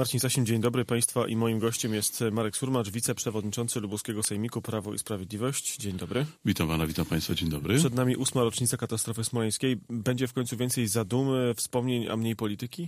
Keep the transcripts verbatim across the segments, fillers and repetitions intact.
Marcin Sasin, dzień dobry Państwa i moim gościem jest Marek Surmacz, wiceprzewodniczący Lubuskiego Sejmiku Prawo i Sprawiedliwość. Dzień dobry. Witam Pana, witam Państwa, dzień dobry. Przed nami ósma rocznica katastrofy smoleńskiej. Będzie w końcu więcej zadumy, wspomnień, a mniej polityki?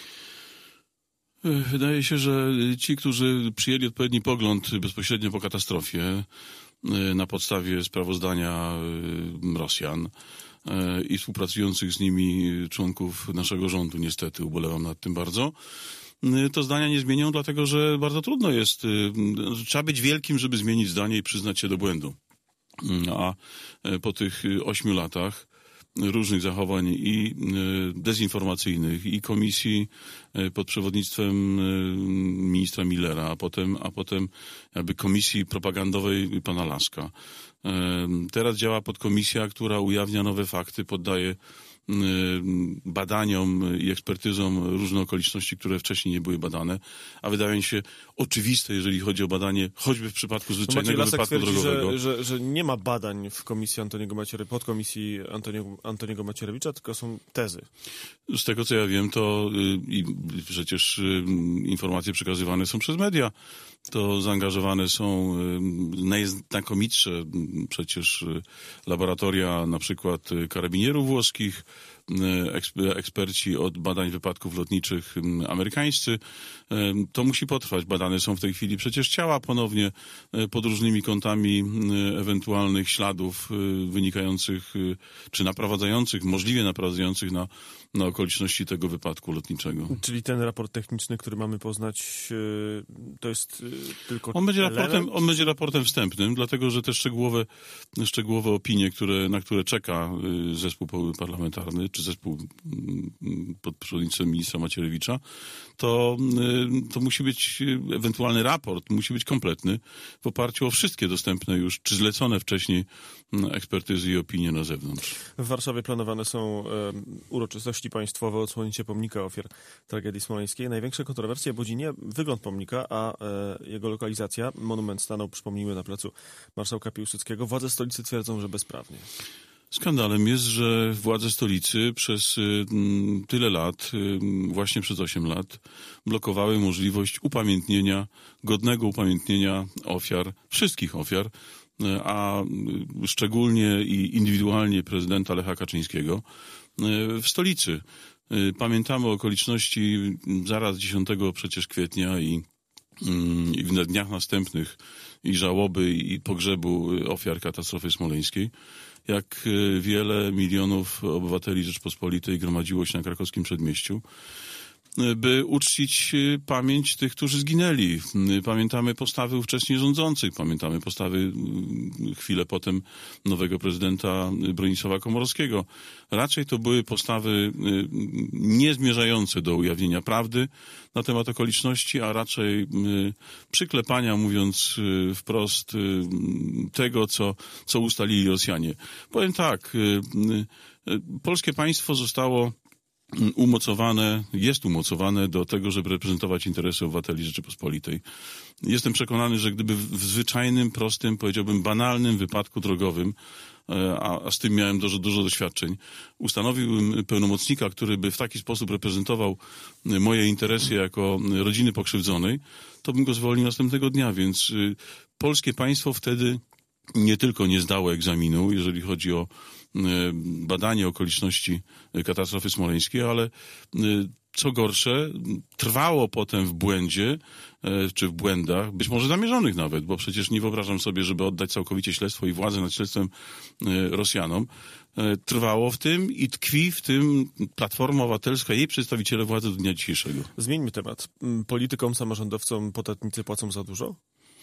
Wydaje się, że ci, którzy przyjęli odpowiedni pogląd bezpośrednio po katastrofie na podstawie sprawozdania Rosjan i współpracujących z nimi członków naszego rządu, niestety, ubolewam nad tym bardzo, to zdania nie zmienią, dlatego że bardzo trudno jest, trzeba być wielkim, żeby zmienić zdanie i przyznać się do błędu. A po tych ośmiu latach różnych zachowań i dezinformacyjnych, i komisji pod przewodnictwem ministra Millera, a potem, a potem jakby komisji propagandowej pana Laska. Teraz działa podkomisja, która ujawnia nowe fakty, poddaje badaniom i ekspertyzom różne okoliczności, które wcześniej nie były badane, a wydaje mi się oczywiste, jeżeli chodzi o badanie, choćby w przypadku zwyczajnego no wypadku twierdzi, drogowego. Że, że, że nie ma badań w komisji Antoniego Macierewicza, podkomisji Antoniego, Antoniego Macierewicza, tylko są tezy. Z tego, co ja wiem, to i przecież informacje przekazywane są przez media. To zaangażowane są najznakomitsze przecież laboratoria, na przykład karabinierów włoskich, eksperci od badań wypadków lotniczych amerykańscy. To musi potrwać. Badane są w tej chwili przecież ciała ponownie pod różnymi kątami ewentualnych śladów wynikających czy naprowadzających, możliwie naprowadzających na, na okoliczności tego wypadku lotniczego. Czyli ten raport techniczny, który mamy poznać, to jest tylko on będzie element? raportem, on będzie raportem wstępnym, dlatego że te szczegółowe, szczegółowe opinie, które, na które czeka zespół parlamentarny, czy zespół pod przewodnictwem ministra Macierewicza, to, to musi być ewentualny raport, musi być kompletny w oparciu o wszystkie dostępne już, czy zlecone wcześniej ekspertyzy i opinie na zewnątrz. W Warszawie planowane są um, uroczystości państwowe, odsłonięcie pomnika ofiar tragedii smoleńskiej. Największe kontrowersje budzi nie wygląd pomnika, a e, jego lokalizacja. Monument stanął, przypomnijmy, na placu Marszałka Piłsudskiego. Władze stolicy twierdzą, że bezprawnie. Skandalem jest, że władze stolicy przez y, tyle lat, y, właśnie przez osiem lat, blokowały możliwość upamiętnienia, godnego upamiętnienia ofiar, wszystkich ofiar, y, a y, szczególnie i indywidualnie prezydenta Lecha Kaczyńskiego y, w stolicy. Y, pamiętamy okoliczności zaraz dziesiątego przecież kwietnia i, y, i w dniach następnych i żałoby i pogrzebu ofiar katastrofy smoleńskiej. Jak wiele milionów obywateli Rzeczpospolitej gromadziło się na krakowskim przedmieściu, by uczcić pamięć tych, którzy zginęli. Pamiętamy postawy ówcześnie rządzących, pamiętamy postawy chwilę potem nowego prezydenta Bronisława Komorowskiego. Raczej to były postawy nie zmierzające do ujawnienia prawdy na temat okoliczności, a raczej przyklepania, mówiąc wprost, tego, co, co ustalili Rosjanie. Powiem tak, polskie państwo zostało umocowane, jest umocowane do tego, żeby reprezentować interesy obywateli Rzeczypospolitej. Jestem przekonany, że gdyby w zwyczajnym, prostym, powiedziałbym banalnym wypadku drogowym, a, a z tym miałem dużo, dużo doświadczeń, ustanowiłbym pełnomocnika, który by w taki sposób reprezentował moje interesy jako rodziny pokrzywdzonej, to bym go zwolnił następnego dnia, więc polskie państwo wtedy nie tylko nie zdało egzaminu, jeżeli chodzi o badanie okoliczności katastrofy smoleńskiej, ale co gorsze, trwało potem w błędzie, czy w błędach, być może zamierzonych nawet, bo przecież nie wyobrażam sobie, żeby oddać całkowicie śledztwo i władzę nad śledztwem Rosjanom. Trwało w tym i tkwi w tym Platforma Obywatelska i jej przedstawiciele władzy do dnia dzisiejszego. Zmieńmy temat. Politykom, samorządowcom podatnicy płacą za dużo?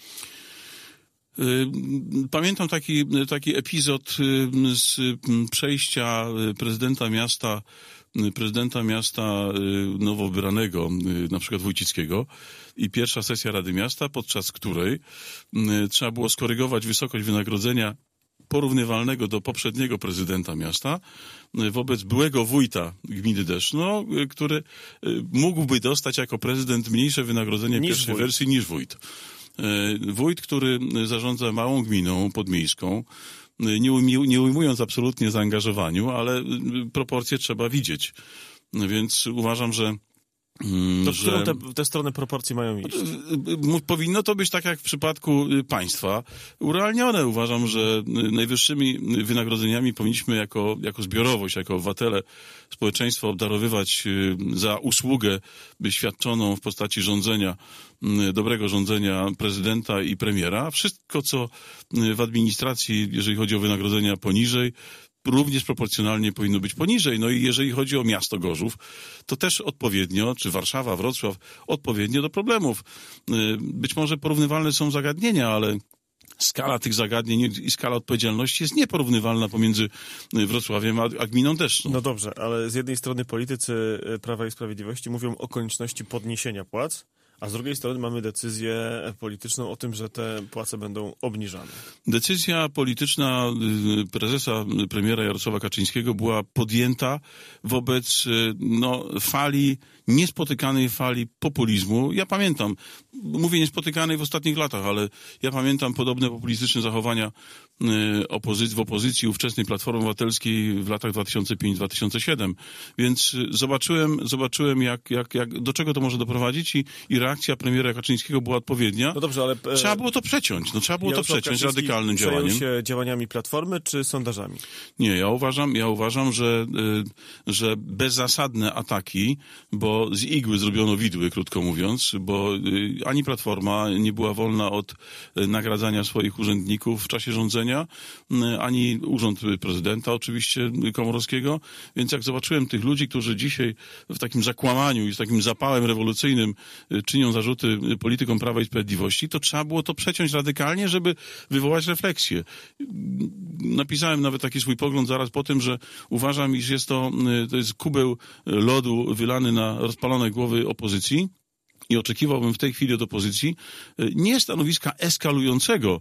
Pamiętam taki, taki epizod z przejścia prezydenta miasta, prezydenta miasta nowo wybranego, na przykład Wójcickiego, i pierwsza sesja Rady Miasta, podczas której trzeba było skorygować wysokość wynagrodzenia porównywalnego do poprzedniego prezydenta miasta wobec byłego wójta gminy Deszno, który mógłby dostać jako prezydent mniejsze wynagrodzenie w pierwszej wójt. wersji niż wójt. Wójt, który zarządza małą gminą podmiejską, nie, ujmuj, nie ujmując absolutnie zaangażowaniu, ale proporcje trzeba widzieć. Więc uważam, że To w którą te, te strony proporcji mają iść? Powinno to być tak jak w przypadku państwa urealnione. Uważam, że najwyższymi wynagrodzeniami powinniśmy jako, jako zbiorowość, jako obywatele społeczeństwa obdarowywać za usługę świadczoną w postaci rządzenia, dobrego rządzenia prezydenta i premiera. Wszystko, co w administracji, jeżeli chodzi o wynagrodzenia poniżej, również proporcjonalnie powinno być poniżej. No i jeżeli chodzi o miasto Gorzów, to też odpowiednio, czy Warszawa, Wrocław, odpowiednio do problemów. Być może porównywalne są zagadnienia, ale skala tych zagadnień i skala odpowiedzialności jest nieporównywalna pomiędzy Wrocławiem a, a gminą Deszczą. No dobrze, ale z jednej strony politycy Prawa i Sprawiedliwości mówią o konieczności podniesienia płac, a z drugiej strony mamy decyzję polityczną o tym, że te płace będą obniżane. Decyzja polityczna prezesa, premiera Jarosława Kaczyńskiego była podjęta wobec no, fali, niespotykanej fali populizmu. Ja pamiętam, mówię niespotykanej w ostatnich latach, ale ja pamiętam podobne populistyczne zachowania opozycji, w opozycji ówczesnej Platformy Obywatelskiej w latach dwa tysiące piąty do dwa tysiące siódmego. Więc zobaczyłem, zobaczyłem jak, jak, jak, do czego to może doprowadzić i, i reakcja premiera Kaczyńskiego była odpowiednia. No dobrze, ale... Trzeba było to przeciąć. No, trzeba było to przeciąć radykalnym działaniem. Przejął się działaniami Platformy czy sondażami? Nie, ja uważam, ja uważam, że, że bezzasadne ataki, bo z igły zrobiono widły, krótko mówiąc, bo ani Platforma nie była wolna od nagradzania swoich urzędników w czasie rządzenia, ani urząd prezydenta oczywiście Komorowskiego, więc jak zobaczyłem tych ludzi, którzy dzisiaj w takim zakłamaniu i z takim zapałem rewolucyjnym czynią zarzuty politykom Prawa i Sprawiedliwości, to trzeba było to przeciąć radykalnie, żeby wywołać refleksję. Napisałem nawet taki swój pogląd zaraz po tym, że uważam, iż jest to, to jest kubeł lodu wylany na rozpalone głowy opozycji. I oczekiwałbym w tej chwili od opozycji nie stanowiska eskalującego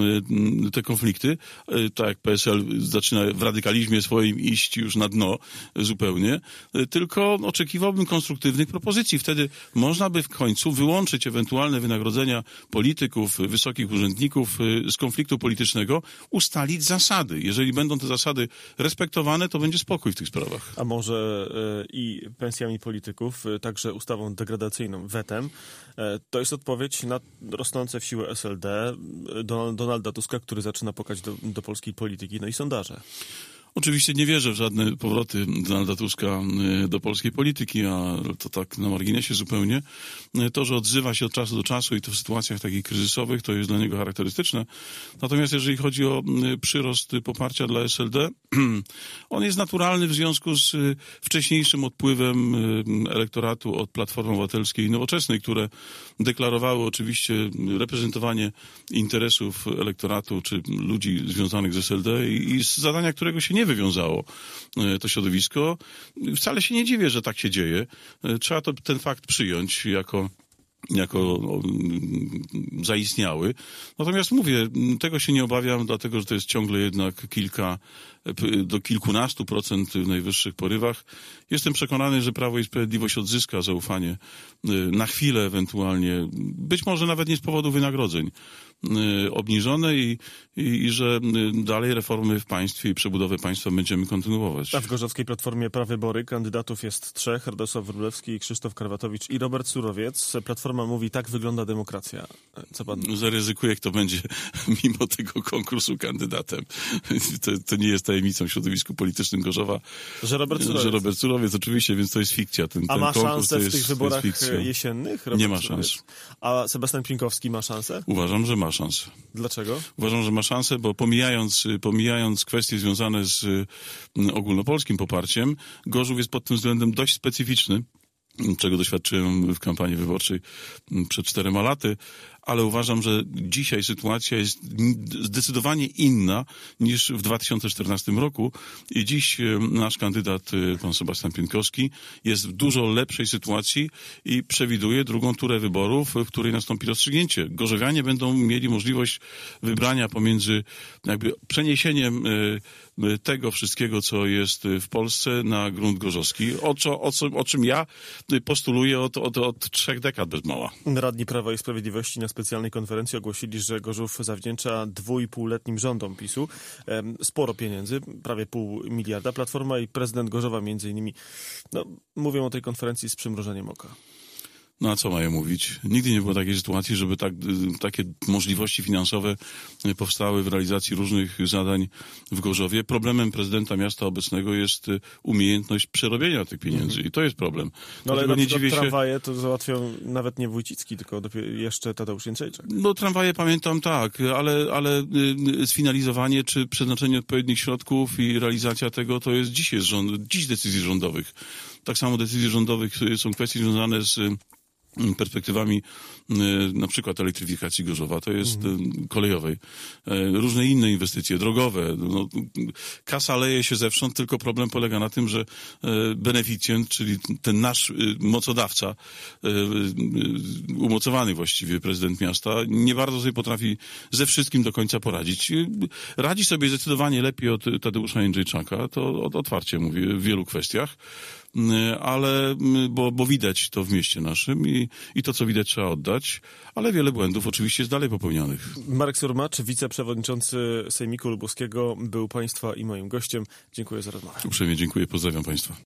te konflikty, tak jak P S L zaczyna w radykalizmie swoim iść już na dno zupełnie, tylko oczekiwałbym konstruktywnych propozycji. Wtedy można by w końcu wyłączyć ewentualne wynagrodzenia polityków, wysokich urzędników z konfliktu politycznego, ustalić zasady. Jeżeli będą te zasady respektowane, to będzie spokój w tych sprawach. A może i pensjami polityków, także ustawą degradacyjną, wetem, to jest odpowiedź na rosnące w siłę S L D, Donalda Tuska, który zaczyna pukać do, do polskiej polityki, no i sondaże. Oczywiście nie wierzę w żadne powroty Donalda Tuska do polskiej polityki, a to tak na marginesie zupełnie. To, że odzywa się od czasu do czasu i to w sytuacjach takich kryzysowych, to jest dla niego charakterystyczne. Natomiast jeżeli chodzi o przyrost poparcia dla S L D, on jest naturalny w związku z wcześniejszym odpływem elektoratu od Platformy Obywatelskiej i Nowoczesnej, które deklarowały oczywiście reprezentowanie interesów elektoratu czy ludzi związanych z S L D i, i z zadania, którego się nie nie wywiązało to środowisko. Wcale się nie dziwię, że tak się dzieje. Trzeba to, ten fakt przyjąć jako, jako no, zaistniały. Natomiast mówię, tego się nie obawiam, dlatego że to jest ciągle jednak kilka, do kilkunastu procent w najwyższych porywach. Jestem przekonany, że Prawo i Sprawiedliwość odzyska zaufanie na chwilę ewentualnie, być może nawet nie z powodu wynagrodzeń, obniżone i, i, i że dalej reformy w państwie i przebudowę państwa będziemy kontynuować. A w Gorzowskiej Platformie Prawybory kandydatów jest trzech: Radosław Wróblewski, Krzysztof Karwatowicz i Robert Surowiec. Platforma mówi, tak wygląda demokracja. Co pan... Zaryzykuję, kto będzie mimo tego konkursu kandydatem. To, to nie jest tajemnicą w środowisku politycznym Gorzowa. Że Robert Surowiec. Że Robert Surowiec, oczywiście, więc to jest fikcja. Ten, A ten ma konkurs szansę to jest, w tych wyborach jesiennych? Robert nie ma Surowiec. szans. A Sebastian Pinkowski ma szansę? Uważam, że ma szansę. Dlaczego? Uważam, że ma szansę, bo pomijając, pomijając kwestie związane z ogólnopolskim poparciem, Gorzów jest pod tym względem dość specyficzny, czego doświadczyłem w kampanii wyborczej przed czterema laty, ale uważam, że dzisiaj sytuacja jest zdecydowanie inna niż w dwa tysiące czternastym roku i dziś nasz kandydat, pan Sebastian Pienkowski, jest w dużo lepszej sytuacji i przewiduje drugą turę wyborów, w której nastąpi rozstrzygnięcie. Gorzowianie będą mieli możliwość wybrania pomiędzy jakby przeniesieniem tego wszystkiego, co jest w Polsce na grunt gorzowski, o, co, o, co, o czym ja postuluję od, od, od trzech dekad bez mała. Radni Prawa i Sprawiedliwości na specjalnej konferencji ogłosili, że Gorzów zawdzięcza dwuipółletnim rządom PiSu em, sporo pieniędzy, prawie pół miliarda. Platforma i prezydent Gorzowa między innymi no, mówią o tej konferencji z przymrużeniem oka. No a co mają mówić? Nigdy nie było takiej sytuacji, żeby tak, takie możliwości finansowe powstały w realizacji różnych zadań w Gorzowie. Problemem prezydenta miasta obecnego jest umiejętność przerobienia tych pieniędzy mm-hmm. i to jest problem. No ale na nie przykład dziwię się... tramwaje to załatwią nawet nie Wójcicki, tylko dopiero jeszcze Tadeusz Jędrzejczak. No tramwaje pamiętam tak, ale, ale sfinalizowanie czy przeznaczenie odpowiednich środków i realizacja tego to jest dziś, jest rząd, dziś decyzji rządowych. Tak samo decyzje rządowych są kwestie związane z perspektywami na przykład elektryfikacji Gorzowa, to jest mhm. kolejowej. Różne inne inwestycje, drogowe. No, kasa leje się zewsząd, tylko problem polega na tym, że beneficjent, czyli ten nasz mocodawca, umocowany właściwie prezydent miasta, nie bardzo sobie potrafi ze wszystkim do końca poradzić. Radzi sobie zdecydowanie lepiej od Tadeusza Jędrzejczaka, to otwarcie mówię, w wielu kwestiach, ale, bo, bo widać to w mieście naszym i, i to, co widać, trzeba oddać, ale wiele błędów oczywiście jest dalej popełnionych. Marek Surmacz, wiceprzewodniczący Sejmiku Lubuskiego, był Państwa i moim gościem. Dziękuję za rozmowę. Uprzejmie dziękuję, pozdrawiam Państwa.